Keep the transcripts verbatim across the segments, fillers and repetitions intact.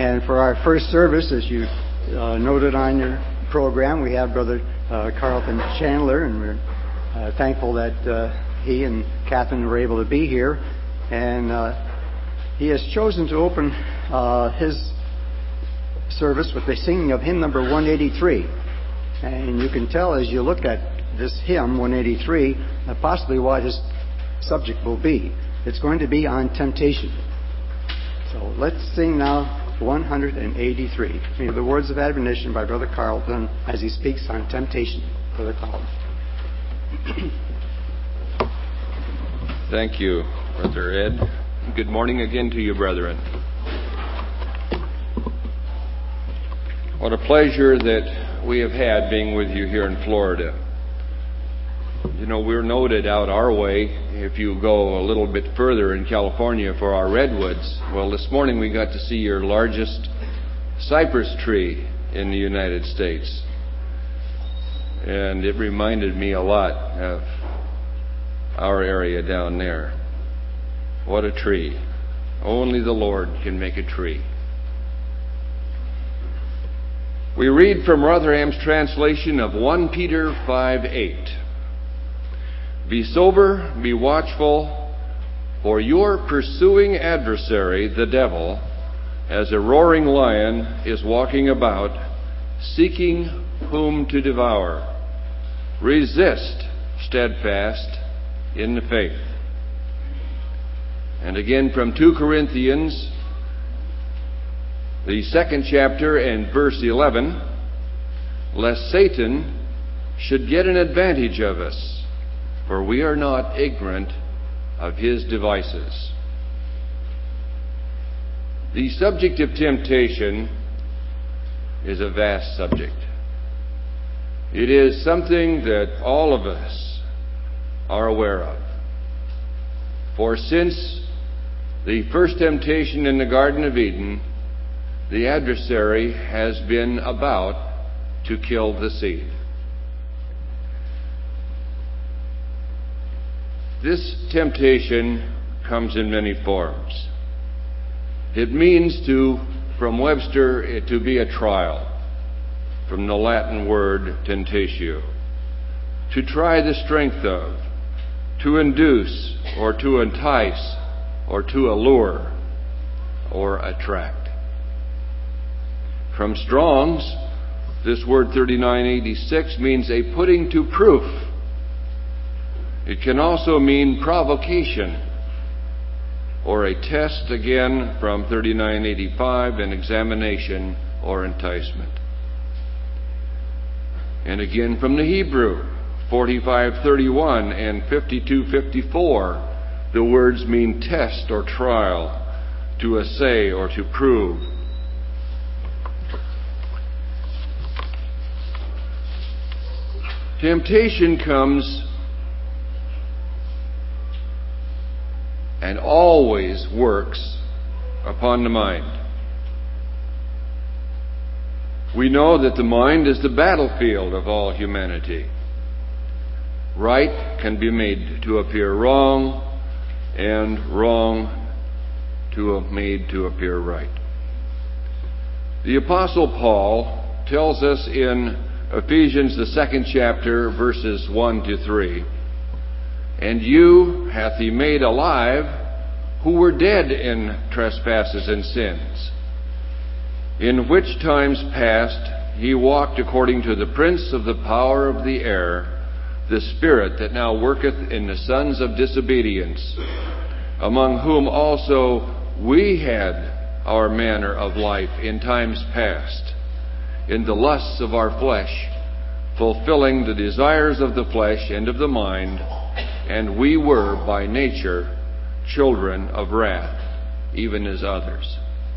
And for our first service, as you uh, noted on your program, we have Brother uh, Carlton Chandler, and we're uh, thankful that uh, he and Catherine were able to be here. And uh, he has chosen to open uh, his service with the singing of hymn number one eighty-three. And you can tell as you look at this hymn, one eighty-three, uh, possibly what his subject will be. It's going to be on temptation. So let's sing now one eighty-three. May the words of admonition by Brother Carlton as he speaks on temptation. Brother Carlton. Thank you, Brother Ed. Good morning again to you, brethren. What a pleasure that we have had being with you here in Florida. You know, we're noted out our way, if you go a little bit further in California, for our redwoods. Well, this morning we got to see your largest cypress tree in the United States. And it reminded me a lot of our area down there. What a tree. Only the Lord can make a tree. We read from Rotherham's translation of First Peter five eight. Be sober, be watchful, for your pursuing adversary, the devil, as a roaring lion, is walking about, seeking whom to devour. Resist steadfast in the faith. And again from Second Corinthians, the second chapter and verse eleven, lest Satan should get an advantage of us, for we are not ignorant of his devices. The subject of temptation is a vast subject. It is something that all of us are aware of. For since the first temptation in the Garden of Eden, the adversary has been about to kill the seed. This temptation comes in many forms. It means to, from Webster, to be a trial, from the Latin word tentatio, to try the strength of, to induce, or to entice, or to allure, or attract. From Strong's, this word thirty-nine eighty-six means a putting to proof. It can also mean provocation, or a test, again from thirty-nine eighty-five, an examination or enticement. And again from the Hebrew, forty-five thirty-one and fifty-two fifty-four, the words mean test or trial, to assay or to prove. Temptation comes and always works upon the mind. We know that the mind is the battlefield of all humanity. Right can be made to appear wrong, and wrong to be made to appear right. The Apostle Paul tells us in Ephesians, the second chapter, verses one to three, and you hath he made alive who were dead in trespasses and sins, in which times past he walked according to the prince of the power of the air, the spirit that now worketh in the sons of disobedience, among whom also we had our manner of life in times past, in the lusts of our flesh, fulfilling the desires of the flesh and of the mind, and we were by nature children of wrath, even as others.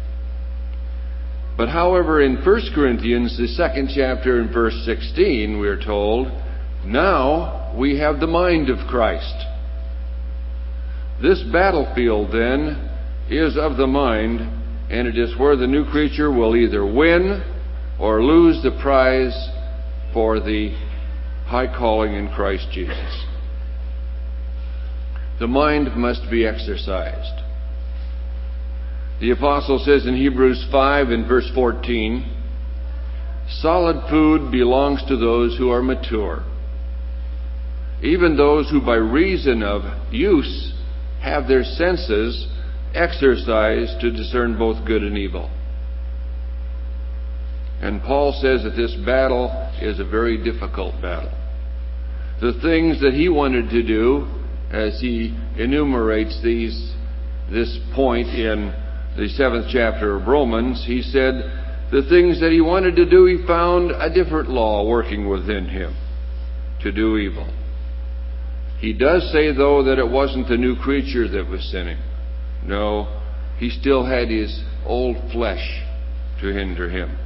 But however, in First Corinthians, the second chapter and verse sixteen, we are told, now we have the mind of Christ. This battlefield, then, is of the mind, and it is where the new creature will either win or lose the prize for the high calling in Christ Jesus. The mind must be exercised. The apostle says in Hebrews five and verse fourteen, solid food belongs to those who are mature, even those who by reason of use have their senses exercised to discern both good and evil. And Paul says that this battle is a very difficult battle. The things that he wanted to do, as he enumerates these, this point in the seventh chapter of Romans, he said the things that he wanted to do, he found a different law working within him to do evil. He does say, though, that it wasn't the new creature that was sinning. No, he still had his old flesh to hinder him.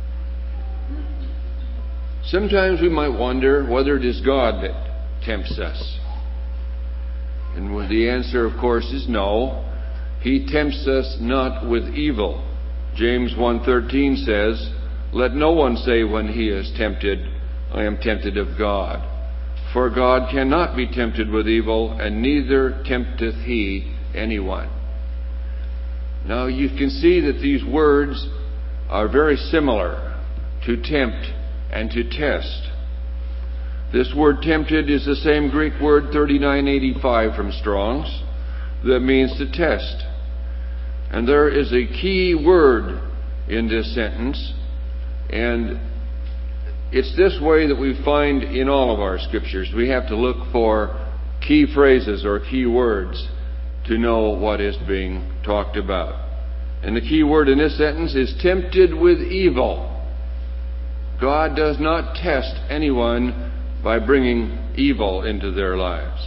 Sometimes we might wonder whether it is God that tempts us. And the answer, of course, is no. He tempts us not with evil. James one thirteen says, let no one say when he is tempted, I am tempted of God. For God cannot be tempted with evil, and neither tempteth he anyone. Now you can see that these words are very similar to tempt and to test. This word tempted is the same Greek word thirty-nine eighty-five from Strong's that means to test. And there is a key word in this sentence, and it's this way that we find in all of our scriptures. We have to look for key phrases or key words to know what is being talked about. And the key word in this sentence is tempted with evil. God does not test anyone by bringing evil into their lives.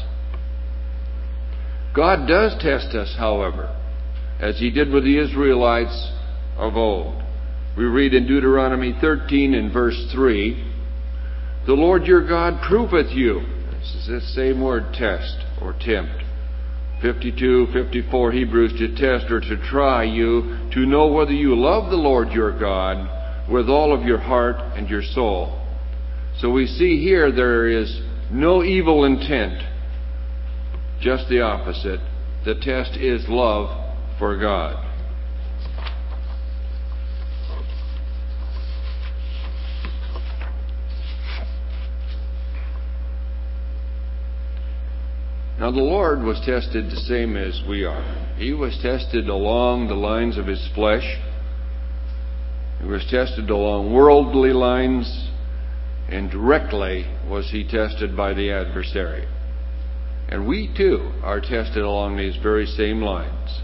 God does test us, however, as he did with the Israelites of old. We read in Deuteronomy thirteen and verse three, the Lord your God proveth you. This is the same word, test or tempt. fifty-two, fifty-four, Hebrews, to test or to try you, to know whether you love the Lord your God with all of your heart and your soul. So we see here there is no evil intent, just the opposite. The test is love for God. Now the Lord was tested the same as we are. He was tested along the lines of his flesh. He was tested along worldly lines, and directly was he tested by the adversary. And we too are tested along these very same lines.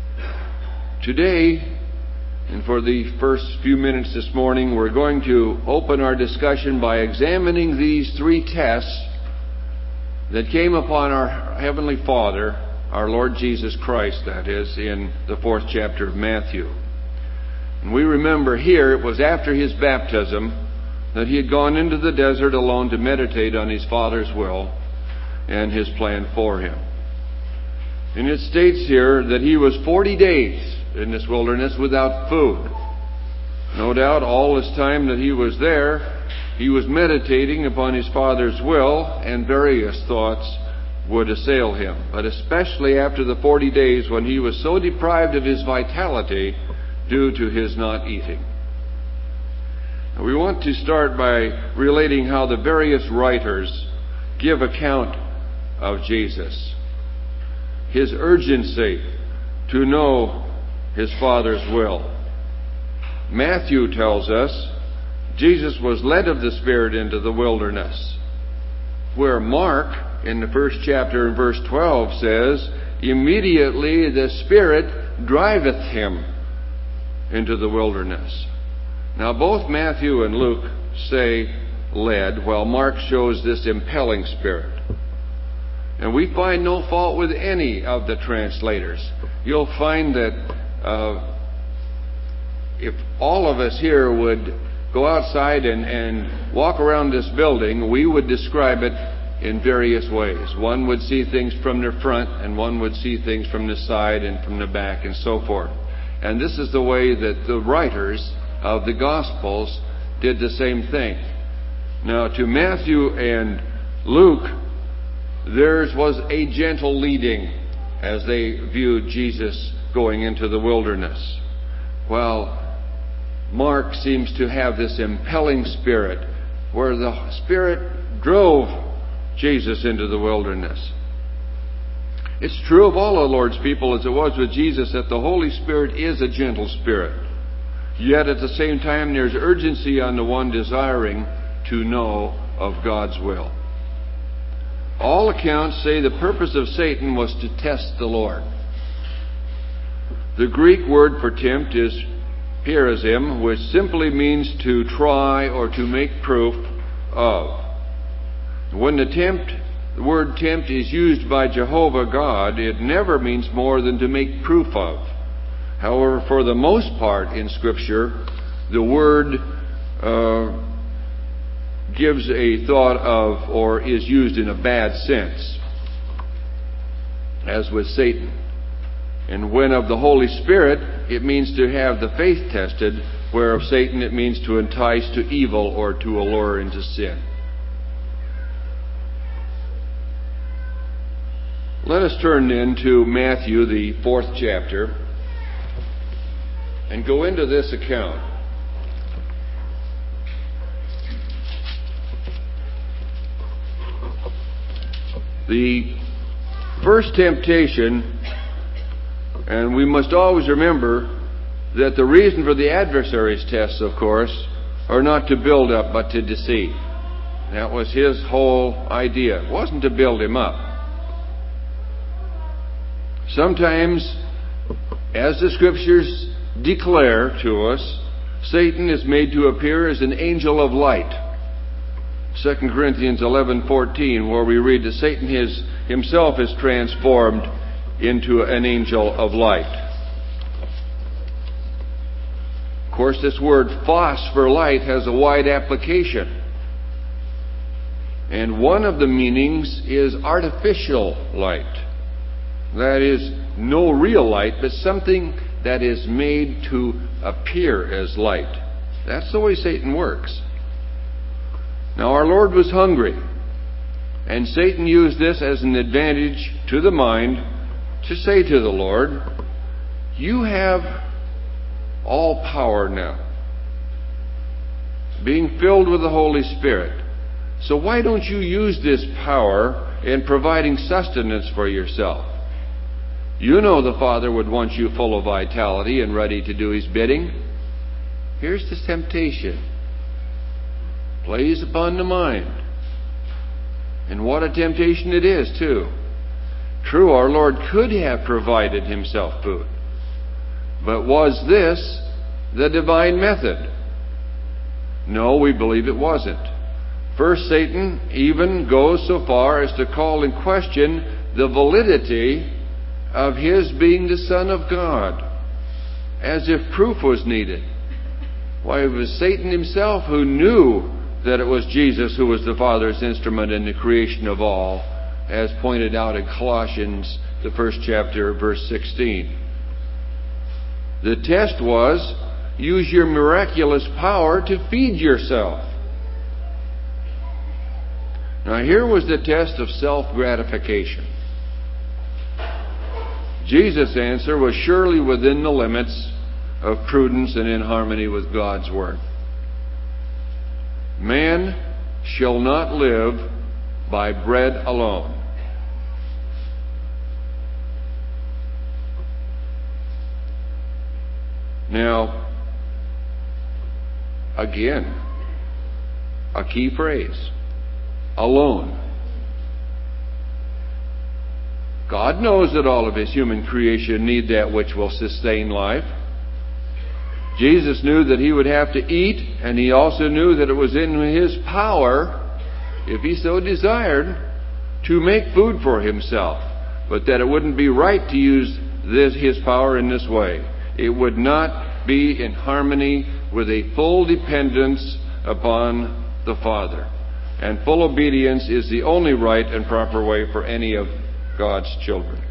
Today, and for the first few minutes this morning, we're going to open our discussion by examining these three tests that came upon our Heavenly Father, our Lord Jesus Christ, that is, in the fourth chapter of Matthew. And we remember here it was after his baptism that he had gone into the desert alone to meditate on his Father's will and his plan for him. And it states here that he was forty days in this wilderness without food. No doubt all this time that he was there, he was meditating upon his Father's will, and various thoughts would assail him. But especially after the forty days when he was so deprived of his vitality due to his not eating. Now, we want to start by relating how the various writers give account of Jesus. His urgency to know his Father's will. Matthew tells us Jesus was led of the Spirit into the wilderness, where Mark, in the first chapter in verse twelve, says, immediately the Spirit driveth him into the wilderness. Now both Matthew and Luke say led, while Mark shows this impelling spirit. And we find no fault with any of the translators. You'll find that uh, if all of us here would go outside and, and walk around this building, we would describe it in various ways. One would see things from the front, and one would see things from the side and from the back, and so forth. And this is the way that the writers of the Gospels did the same thing. Now, to Matthew and Luke, theirs was a gentle leading as they viewed Jesus going into the wilderness, while Mark seems to have this impelling spirit where the Spirit drove Jesus into the wilderness. It's true of all the Lord's people, as it was with Jesus, that the Holy Spirit is a gentle spirit. Yet at the same time, there's urgency on the one desiring to know of God's will. All accounts say the purpose of Satan was to test the Lord. The Greek word for tempt is peirasm, which simply means to try or to make proof of. When the tempt, the word tempt is used by Jehovah God, it never means more than to make proof of. However, for the most part in Scripture, the word uh, gives a thought of or is used in a bad sense, as with Satan. And when of the Holy Spirit, it means to have the faith tested, where of Satan it means to entice to evil or to allure into sin. Let us turn then to Matthew, the fourth chapter, and go into this account. The first temptation, and we must always remember that the reason for the adversary's tests, of course, are not to build up but to deceive. That was his whole idea. It wasn't to build him up. Sometimes, as the Scriptures declare to us, Satan is made to appear as an angel of light. Second Corinthians eleven fourteen, where we read that Satan his, himself is transformed into an angel of light. Of course, this word phos for light has a wide application. And one of the meanings is artificial light. That is, no real light, but something that is made to appear as light. That's the way Satan works. Now, our Lord was hungry, and Satan used this as an advantage to the mind to say to the Lord, "You have all power now, being filled with the Holy Spirit. So why don't you use this power in providing sustenance for yourself? You know the Father would want you full of vitality and ready to do His bidding. Here's this temptation. Plays upon the mind. And what a temptation it is, too. True, our Lord could have provided Himself food. But was this the divine method? No, we believe it wasn't. First, Satan even goes so far as to call in question the validity of His being the Son of God, as if proof was needed. Why, it was Satan himself who knew that it was Jesus who was the Father's instrument in the creation of all, as pointed out in Colossians, the first chapter, verse sixteen. The test was, use your miraculous power to feed yourself. Now here was the test of self-gratification. Jesus' answer was surely within the limits of prudence and in harmony with God's Word. Man shall not live by bread alone. Now, again, a key phrase. Alone. God knows that all of His human creation need that which will sustain life. Jesus knew that He would have to eat, and He also knew that it was in His power, if He so desired, to make food for Himself, but that it wouldn't be right to use this, His power in this way. It would not be in harmony with a full dependence upon the Father. And full obedience is the only right and proper way for any of God's children.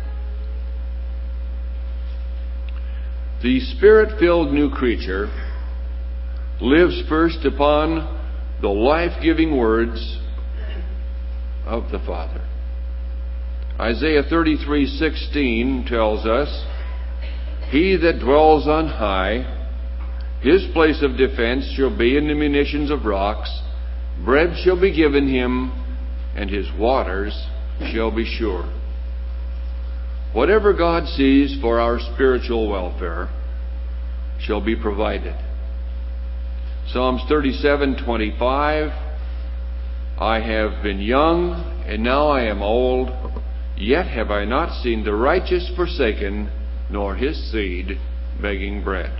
The Spirit-filled new creature lives first upon the life-giving words of the Father. Isaiah thirty-three sixteen tells us, he that dwells on high, his place of defense shall be in the munitions of rocks. Bread shall be given him, and his waters shall be sure. Whatever God sees for our spiritual welfare shall be provided. Psalms thirty-seven twenty-five, I have been young, and now I am old, yet have I not seen the righteous forsaken, nor his seed begging bread.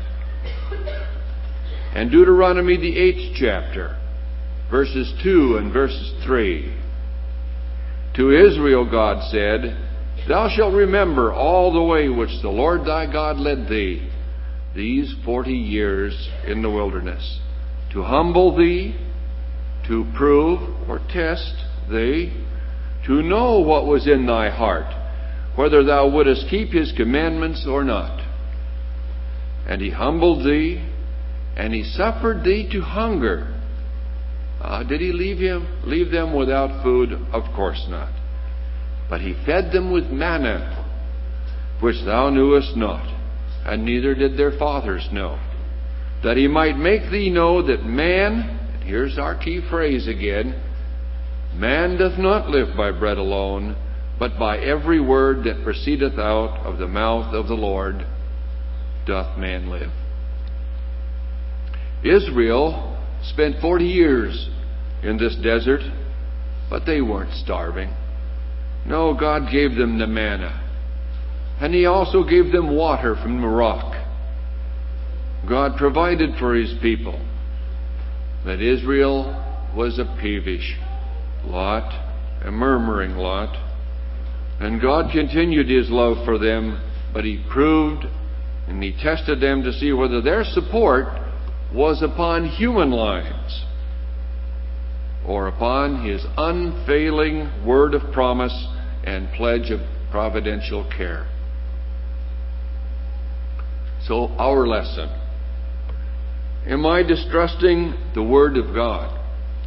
And Deuteronomy, the eighth chapter, verses two and verses three. To Israel God said, Thou shalt remember all the way which the Lord thy God led thee these forty years in the wilderness, to humble thee, to prove or test thee, to know what was in thy heart, whether thou wouldest keep his commandments or not. And he humbled thee, and he suffered thee to hunger. Uh, did he leave him, leave them without food? Of course not. But he fed them with manna, which thou knewest not, and neither did their fathers know, that he might make thee know that man, and here's our key phrase again, man doth not live by bread alone, but by every word that proceedeth out of the mouth of the Lord doth man live. Israel spent forty years in this desert, but they weren't starving. No, God gave them the manna. And he also gave them water from the rock. God provided for his people. But Israel was a peevish lot, a murmuring lot. And God continued his love for them, but he proved and he tested them to see whether their support was upon human lines or upon his unfailing word of promise and pledge of providential care. So our lesson. Am I distrusting the Word of God?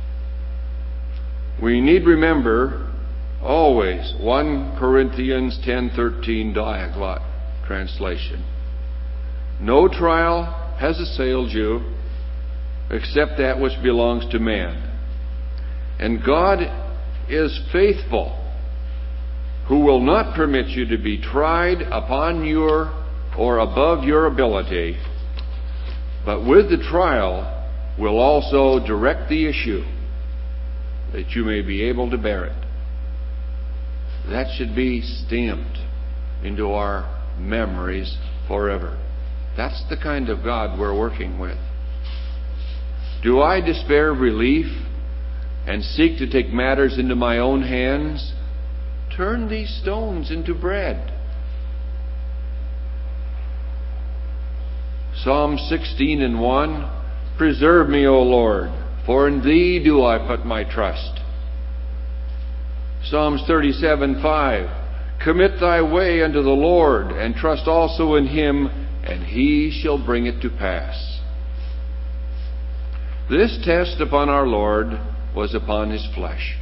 We need remember always First Corinthians ten thirteen Diaglott translation. No trial has assailed you except that which belongs to man. And God is faithful, who will not permit you to be tried upon your or above your ability, but with the trial will also direct the issue, that you may be able to bear it. That should be stamped into our memories forever. That's the kind of God we're working with. Do I despair of relief and seek to take matters into my own hands? Turn these stones into bread. Psalm sixteen and one, Preserve me, O Lord, for in thee do I put my trust. Psalms thirty-seven five, Commit thy way unto the Lord, and trust also in him, and he shall bring it to pass. This test upon our Lord was upon his flesh.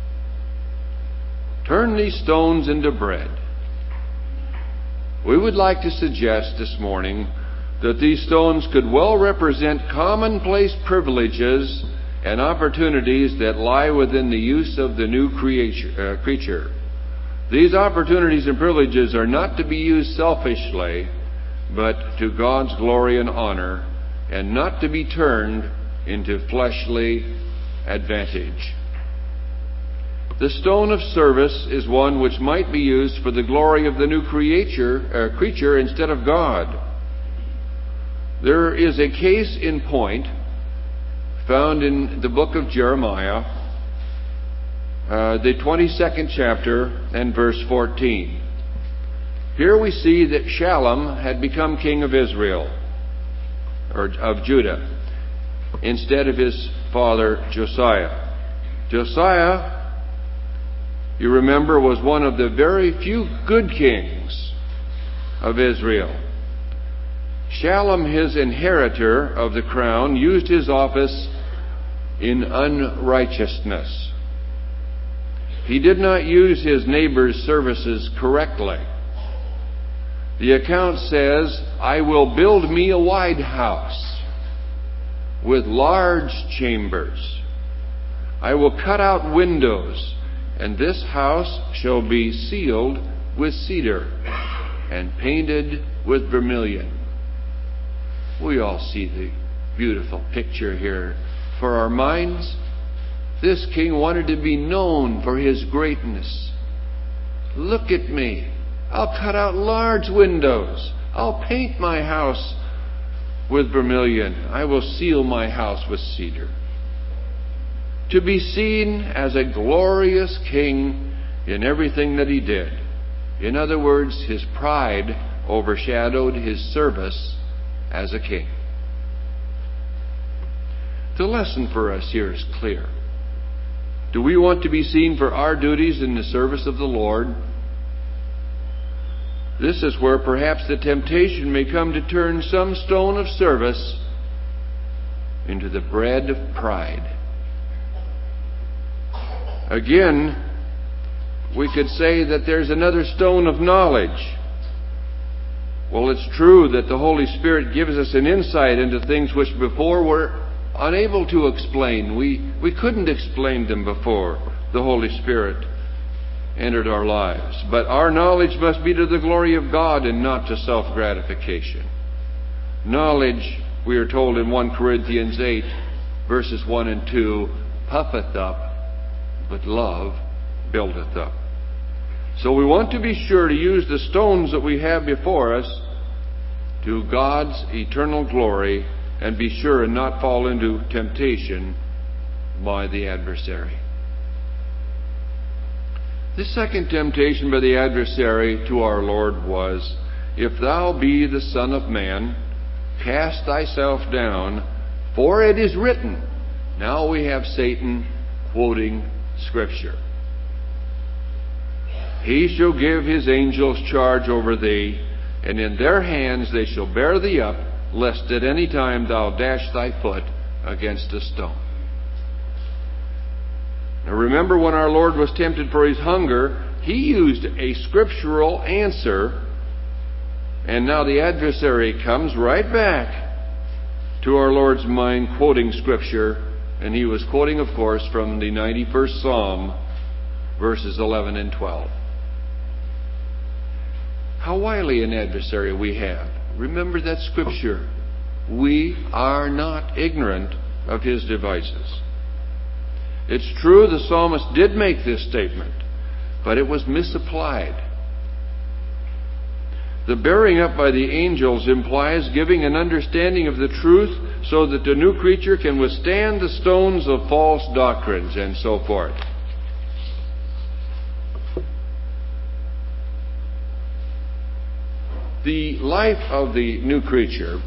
Turn these stones into bread. We would like to suggest this morning that these stones could well represent commonplace privileges and opportunities that lie within the use of the new creature. Uh, creature. These opportunities and privileges are not to be used selfishly, but to God's glory and honor, and not to be turned into fleshly advantage. The stone of service is one which might be used for the glory of the new creature, uh, creature instead of God. There is a case in point found in the book of Jeremiah, uh, the twenty-second chapter and verse fourteen. Here we see that Shallum had become king of Israel, or of Judah, instead of his father Josiah. Josiah, you remember, was one of the very few good kings of Israel. Shallum, his inheritor of the crown, used his office in unrighteousness. He did not use his neighbor's services correctly. The account says, I will build me a wide house with large chambers. I will cut out windows, and this house shall be sealed with cedar and painted with vermilion. We all see the beautiful picture here for our minds. This king wanted to be known for his greatness. Look at me. I'll cut out large windows. I'll paint my house with vermilion. I will seal my house with cedar. To be seen as a glorious king in everything that he did. In other words, his pride overshadowed his service as a king. The lesson for us here is clear. Do we want to be seen for our duties in the service of the Lord? This is where perhaps the temptation may come to turn some stone of service into the bread of pride. Again, we could say that there's another stone of knowledge. Well, it's true that the Holy Spirit gives us an insight into things which before were unable to explain. We, we couldn't explain them before the Holy Spirit entered our lives. But our knowledge must be to the glory of God and not to self-gratification. Knowledge, we are told in First Corinthians eight, verses one and two, puffeth up, but love buildeth up. So we want to be sure to use the stones that we have before us to God's eternal glory, and be sure and not fall into temptation by the adversary. The second temptation by the adversary to our Lord was, if thou be the Son of Man, cast thyself down, for it is written. Now we have Satan quoting Scripture. He shall give his angels charge over thee, and in their hands they shall bear thee up, lest at any time thou dash thy foot against a stone. Now remember, when our Lord was tempted for his hunger, he used a scriptural answer, and now the adversary comes right back to our Lord's mind quoting Scripture, and he was quoting, of course, from the ninety-first Psalm, verses eleven and twelve. How wily an adversary we have. Remember that Scripture. We are not ignorant of his devices. It's true the psalmist did make this statement, but it was misapplied. The bearing up by the angels implies giving an understanding of the truth so that the new creature can withstand the stones of false doctrines and so forth. The life of the new creature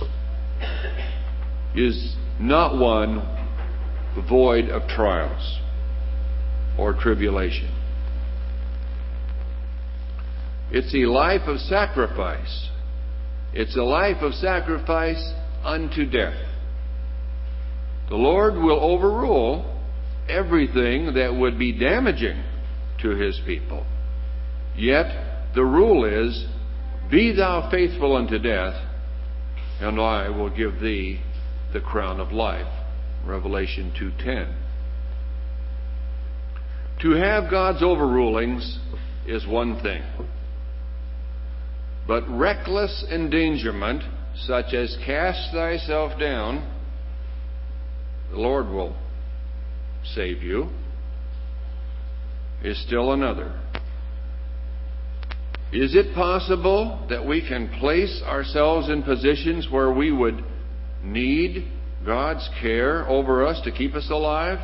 is not one void of trials or tribulation. It's a life of sacrifice. It's a life of sacrifice unto death. The Lord will overrule everything that would be damaging to his people. Yet the rule is, be thou faithful unto death, and I will give thee the crown of life. Revelation two ten. To have God's overrulings is one thing. But reckless endangerment, such as cast thyself down, the Lord will save you, is still another. Is it possible that we can place ourselves in positions where we would need God's care over us to keep us alive?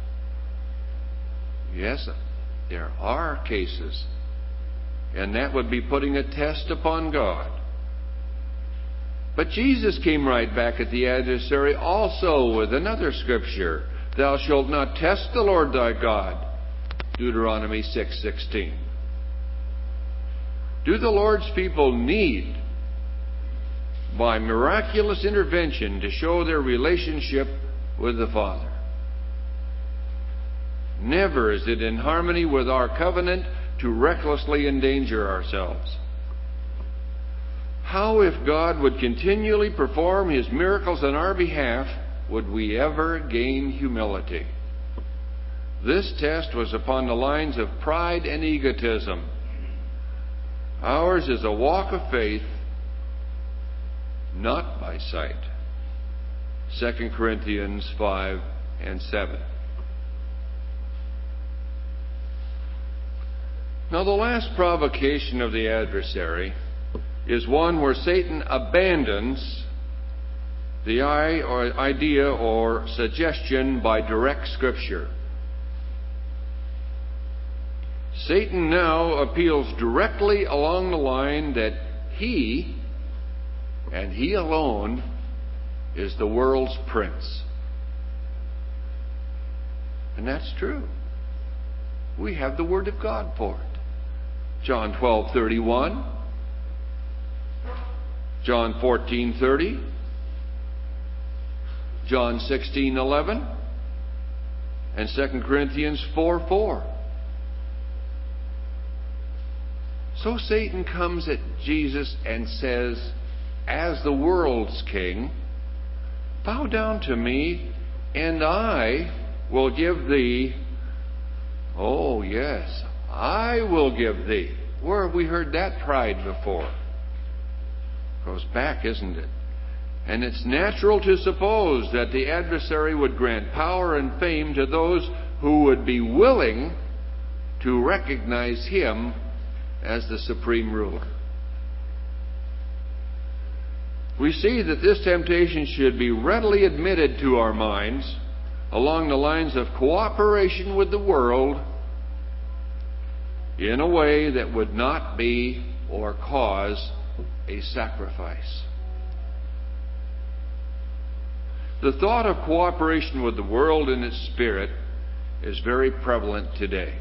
Yes, there are cases. And that would be putting a test upon God. But Jesus came right back at the adversary also with another scripture. Thou shalt not test the Lord thy God. Deuteronomy six sixteen. Do the Lord's people need, by miraculous intervention, to show their relationship with the Father? Never is it in harmony with our covenant to recklessly endanger ourselves. How, if God would continually perform His miracles on our behalf, would we ever gain humility? This test was upon the lines of pride and egotism. Ours is a walk of faith, not by sight. Second Corinthians five and seven. Now, the last provocation of the adversary is one where Satan abandons the idea or suggestion by direct Scripture. Satan now appeals directly along the line that he, and he alone, is the world's prince. And that's true. We have the Word of God for it. John twelve thirty-one, John fourteen thirty, John sixteen eleven, and Second Corinthians four four. So Satan comes at Jesus and says, as the world's king, bow down to me, and I will give thee, oh yes, I will give thee. Where have we heard that pride before? Goes back, isn't it? And it's natural to suppose that the adversary would grant power and fame to those who would be willing to recognize him as the supreme ruler. We see that this temptation should be readily admitted to our minds along the lines of cooperation with the world in a way that would not be or cause a sacrifice. The thought of cooperation with the world in its spirit is very prevalent today.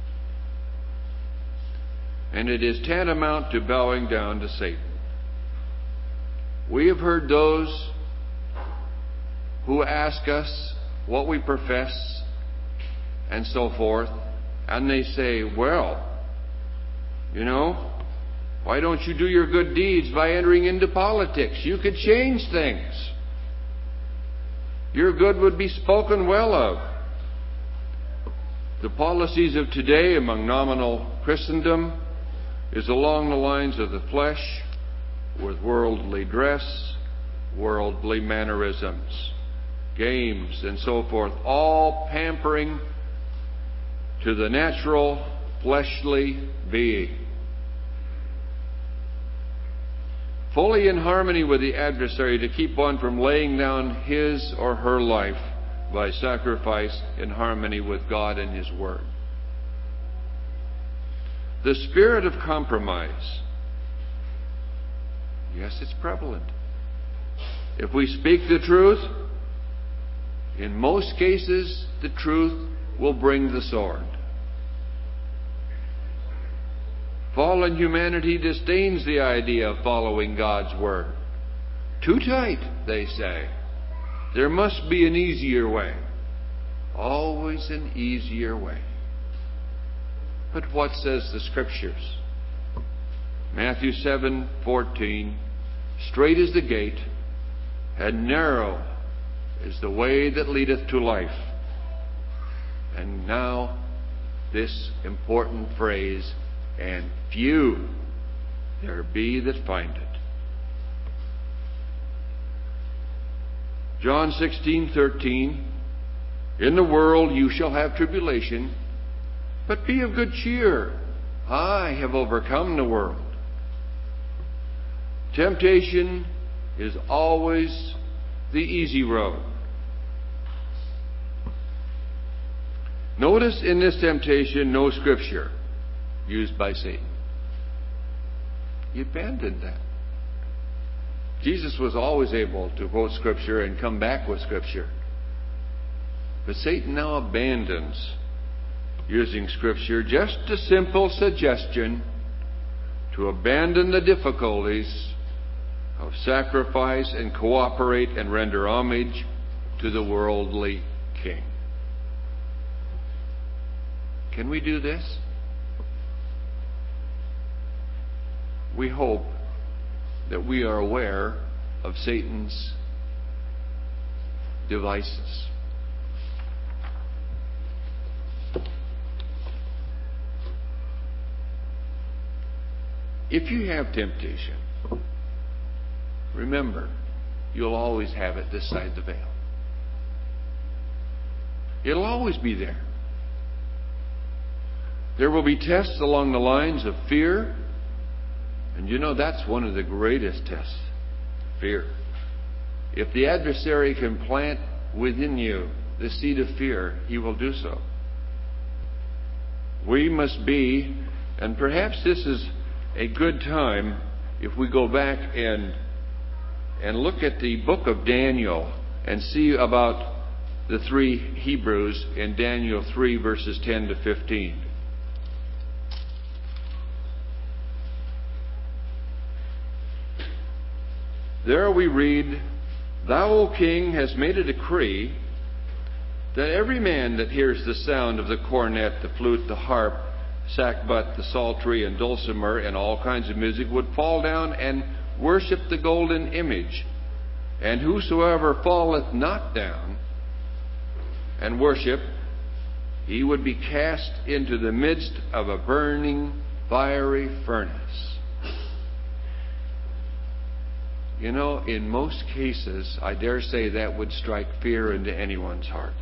And it is tantamount to bowing down to Satan. We have heard those who ask us what we profess and so forth, and they say, well, you know, why don't you do your good deeds by entering into politics? You could change things. Your good would be spoken well of. The policies of today among nominal Christendom is along the lines of the flesh, with worldly dress, worldly mannerisms, games, and so forth, all pampering to the natural, fleshly being. Fully in harmony with the adversary to keep one from laying down his or her life by sacrifice in harmony with God and His Word. The spirit of compromise, yes, it's prevalent. If we speak the truth, in most cases, the truth will bring the sword. Fallen humanity disdains the idea of following God's Word. Too tight, they say. There must be an easier way. Always an easier way. But what says the Scriptures? Matthew seven fourteen, straight is the gate, and narrow is the way that leadeth to life. And now this important phrase, and few there be that find it. John sixteen thirteen, in the world you shall have tribulation, but be of good cheer. I have overcome the world. Temptation is always the easy road. Notice in this temptation no Scripture used by Satan. He abandoned that. Jesus was always able to quote Scripture and come back with Scripture. But Satan now abandons using Scripture, just a simple suggestion to abandon the difficulties of sacrifice and cooperate and render homage to the worldly king. Can we do this? We hope that we are aware of Satan's devices. If you have temptation, remember, you'll always have it this side the veil. It'll always be there. There will be tests along the lines of fear, and you know that's one of the greatest tests, fear. If the adversary can plant within you the seed of fear, he will do so. We must be, and perhaps this is a good time if we go back and and look at the book of Daniel and see about the three Hebrews in Daniel three verses ten to fifteen. There we read, "Thou, O king, hast made a decree that every man that hears the sound of the cornet, the flute, the harp, sackbut, the psaltery, and dulcimer, and all kinds of music, would fall down and worship the golden image. And whosoever falleth not down and worship, he would be cast into the midst of a burning, fiery furnace." You know, in most cases, I dare say that would strike fear into anyone's heart.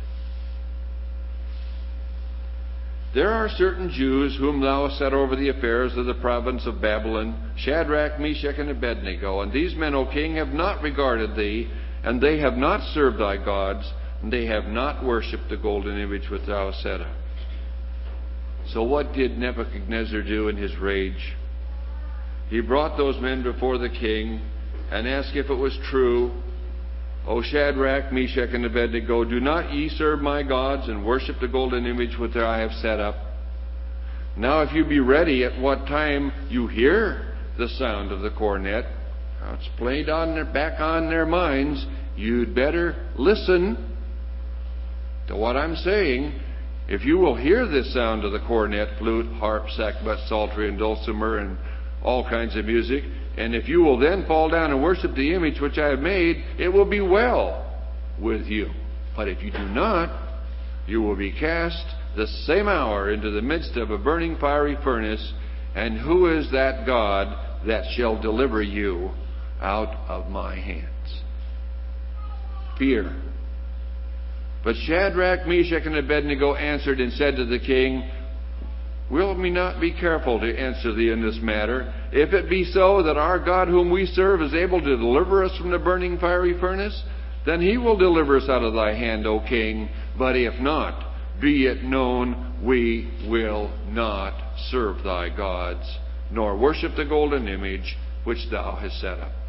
"There are certain Jews whom thou hast set over the affairs of the province of Babylon, Shadrach, Meshach, and Abednego. And these men, O king, have not regarded thee, and they have not served thy gods, and they have not worshipped the golden image which thou hast set up." So what did Nebuchadnezzar do in his rage? He brought those men before the king and asked if it was true. "O Shadrach, Meshach, and Abednego, do not ye serve my gods and worship the golden image which I have set up? Now if you be ready at what time you hear the sound of the cornet," now it's played on their, back on their minds, "you'd better listen to what I'm saying. If you will hear the sound of the cornet, flute, harp, sackbut, psaltery, and dulcimer, and all kinds of music, and if you will then fall down and worship the image which I have made, it will be well with you. But if you do not, you will be cast the same hour into the midst of a burning fiery furnace. And who is that God that shall deliver you out of my hands?" Fear. But Shadrach, Meshach, and Abednego answered and said to the king, "Will we not be careful to answer thee in this matter? If it be so that our God whom we serve is able to deliver us from the burning fiery furnace, then he will deliver us out of thy hand, O king. But if not, be it known, we will not serve thy gods, nor worship the golden image which thou hast set up."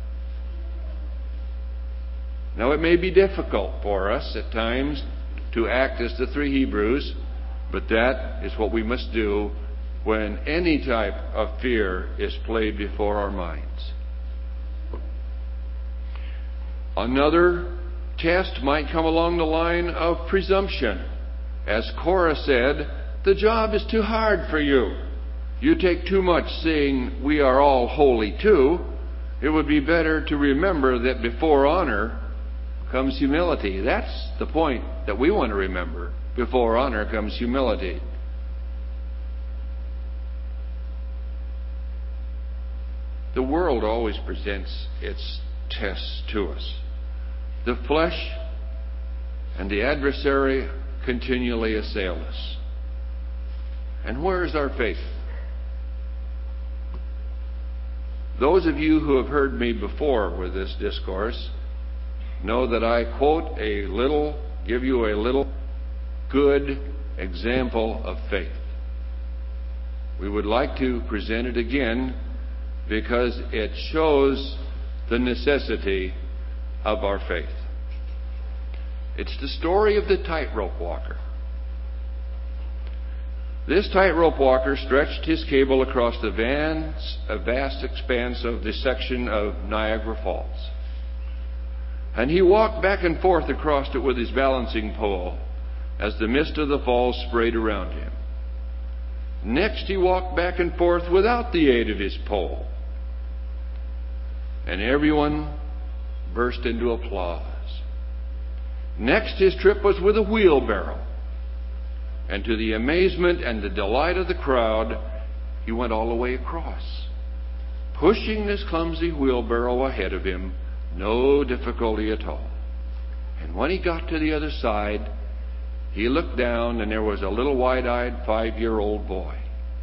Now it may be difficult for us at times to act as the three Hebrews, but that is what we must do when any type of fear is played before our minds. Another test might come along the line of presumption. As Korah said, "The job is too hard for you. You take too much saying we are all holy too. It would be better to remember that before honor comes humility." That's the point that we want to remember. Before honor comes humility. The world always presents its tests to us. The flesh and the adversary continually assail us. And where is our faith? Those of you who have heard me before with this discourse know that I quote a little, give you a little good example of faith. We would like to present it again because it shows the necessity of our faith. It's the story of the tightrope walker. This tightrope walker stretched his cable across the vast, a vast expanse of the section of Niagara Falls. And he walked back and forth across it with his balancing pole as the mist of the falls sprayed around him. Next, he walked back and forth without the aid of his pole. And everyone burst into applause. Next, his trip was with a wheelbarrow. And to the amazement and the delight of the crowd, he went all the way across, pushing this clumsy wheelbarrow ahead of him, no difficulty at all. And when he got to the other side, he looked down, and there was a little wide-eyed five-year-old boy.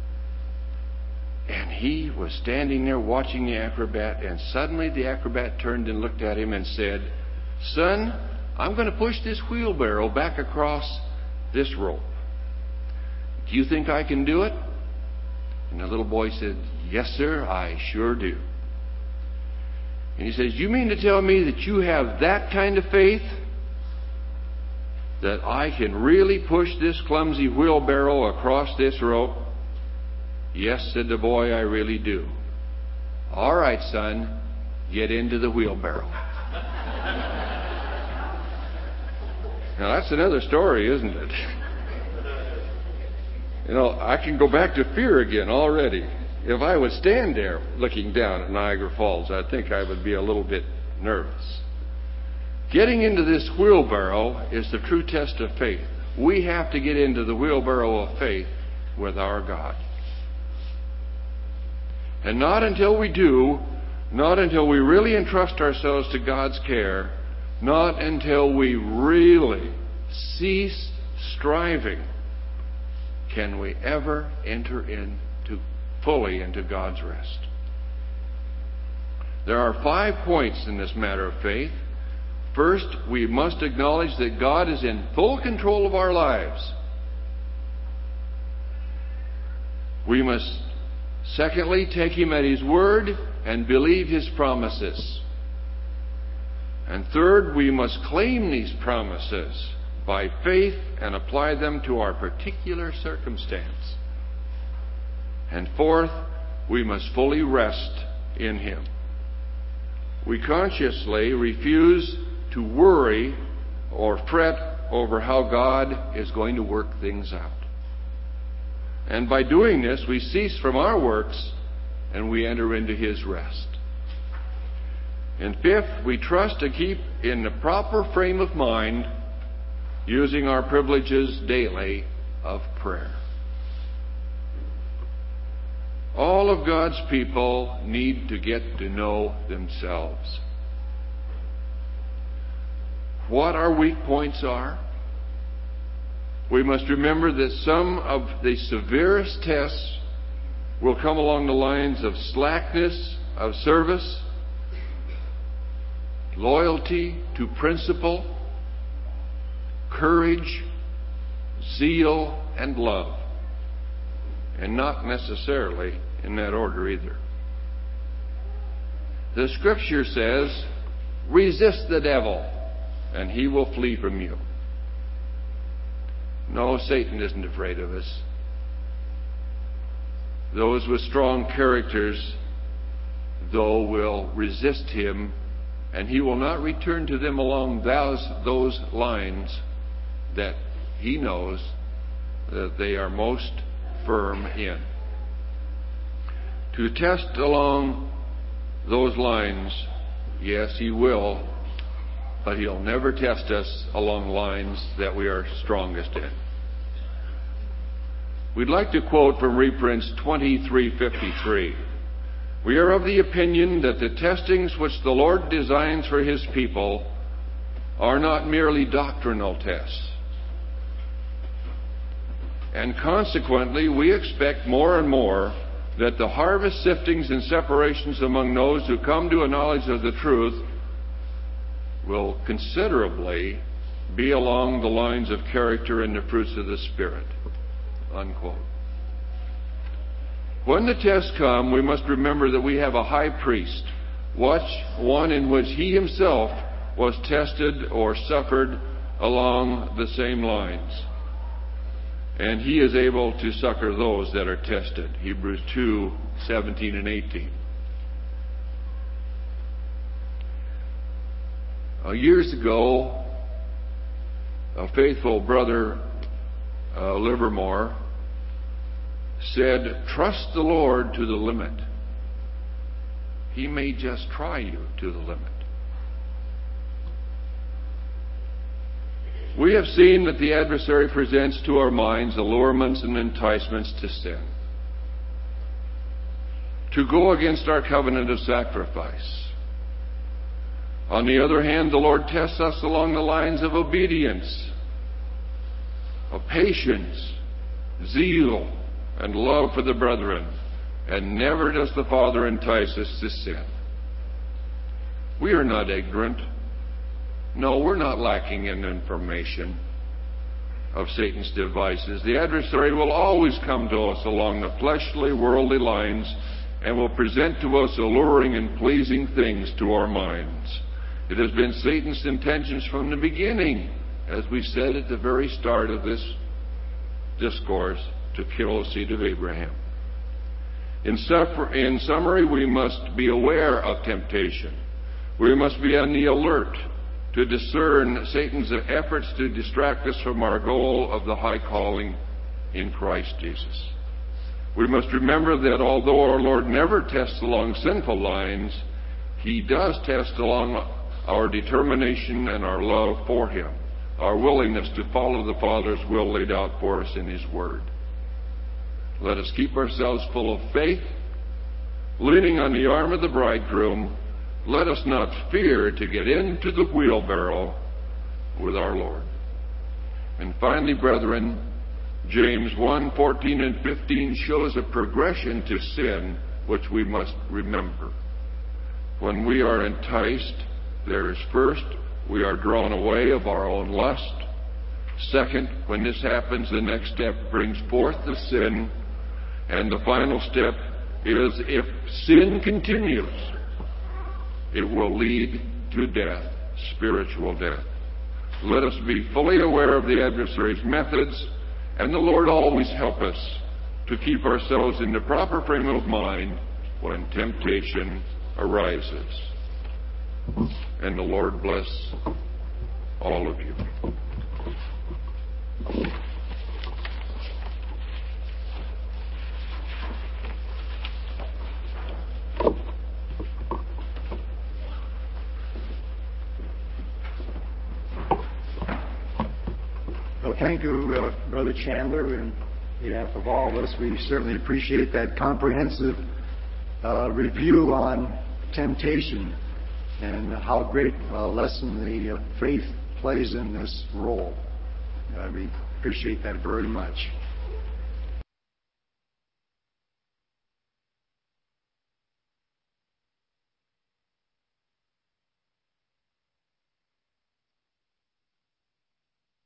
And he was standing there watching the acrobat, and suddenly the acrobat turned and looked at him and said, "Son, I'm going to push this wheelbarrow back across this rope. Do you think I can do it?" And the little boy said, "Yes, sir, I sure do." And he says, "You mean to tell me that you have that kind of faith? That I can really push this clumsy wheelbarrow across this rope?" "Yes," said the boy, "I really do." "All right, son, get into the wheelbarrow." Now that's another story, isn't it? You know, I can go back to fear again already. If I would stand there looking down at Niagara Falls, I think I would be a little bit nervous. Getting into this wheelbarrow is the true test of faith. We have to get into the wheelbarrow of faith with our God. And not until we do, not until we really entrust ourselves to God's care, not until we really cease striving, can we ever enter into fully into God's rest. There are five points in this matter of faith. First, we must acknowledge that God is in full control of our lives. We must, secondly, take Him at His word and believe His promises. And third, we must claim these promises by faith and apply them to our particular circumstance. And fourth, we must fully rest in Him. We consciously refuse to worry or fret over how God is going to work things out. And by doing this, we cease from our works and we enter into His rest. And fifth, we trust to keep in the proper frame of mind, using our privileges daily of prayer. All of God's people need to get to know themselves. What our weak points are. We must remember that some of the severest tests will come along the lines of slackness of service, loyalty to principle, courage, zeal, and love. And not necessarily in that order either. The Scripture says, "Resist the devil, and he will flee from you." No, Satan isn't afraid of us. Those with strong characters, though, will resist him, and he will not return to them along those, those lines that he knows that they are most firm in. To test along those lines, yes, he will, but he'll never test us along lines that we are strongest in. We'd like to quote from reprints twenty-three fifty-three. "We are of the opinion that the testings which the Lord designs for His people are not merely doctrinal tests. And consequently, we expect more and more that the harvest siftings and separations among those who come to a knowledge of the truth will considerably be along the lines of character and the fruits of the Spirit." Unquote. When the tests come, we must remember that we have a high priest, one in which He Himself was tested or suffered along the same lines. And He is able to succor those that are tested. Hebrews two, seventeen and eighteen. Uh, years ago, a faithful brother, uh, Livermore, said, "Trust the Lord to the limit." he may just try you to the limit. We have seen that the adversary presents to our minds allurements and enticements to sin, to go against our covenant of sacrifice. On the other hand, the Lord tests us along the lines of obedience, of patience, zeal, and love for the brethren, and never does the Father entice us to sin. We are not ignorant. No, we're not lacking in information of Satan's devices. The adversary will always come to us along the fleshly, worldly lines and will present to us alluring and pleasing things to our minds. It has been Satan's intentions from the beginning, as we said at the very start of this discourse, to kill the seed of Abraham. In, suffer- in summary, we must be aware of temptation. We must be on the alert to discern Satan's efforts to distract us from our goal of the high calling in Christ Jesus. We must remember that although our Lord never tests along sinful lines, he does test along our determination and our love for him, our willingness to follow the Father's will laid out for us in his word. Let us keep ourselves full of faith, leaning on the arm of the bridegroom. Let us not fear to get into the wheelbarrow with our Lord. And finally, brethren, James one, fourteen and fifteen shows a progression to sin which we must remember. When we are enticed, there is first, we are drawn away of our own lust. Second, when this happens, the next step brings forth the sin. And the final step is, if sin continues, it will lead to death, spiritual death. Let us be fully aware of the adversary's methods, and the Lord always help us to keep ourselves in the proper frame of mind when temptation arises. And the Lord bless all of you. Well, thank you, uh, Brother Chandler, and on behalf of all of us, we certainly appreciate that comprehensive uh, review on temptation and how great a lesson the uh, faith plays in this role. Uh, we appreciate that very much.